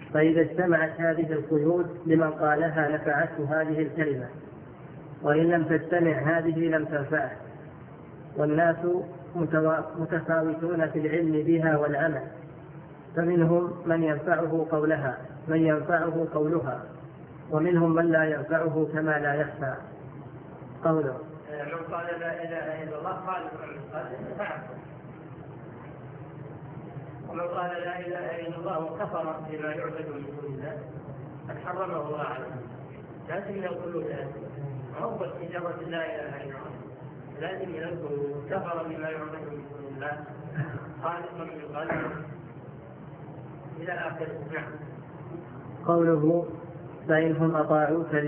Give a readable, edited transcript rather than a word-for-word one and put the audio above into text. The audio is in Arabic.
فإذا اجتمعت هذه القيود لمن قالها نفعته هذه الكلمة، وإن لم تجتمع هذه لم تنفعه. والناس متفاوتون في العلم بها والعمل، فمنهم من ينفعه قولها، ومنهم من لا ينفعه كما لا يخفى. قوله من قال لا إله إلا الله خالق نفعه، ومن قال لا إله إلا الله وكفر بما يعبد من دون الله قد حرمه الله عليه. لازم يقولوا هو مجرد لا إله إلا الله، لازم يقولوا كفر بما يعبد من دون الله خالقا من قلبه إلى آخره. قوله فإنهم أطاعوك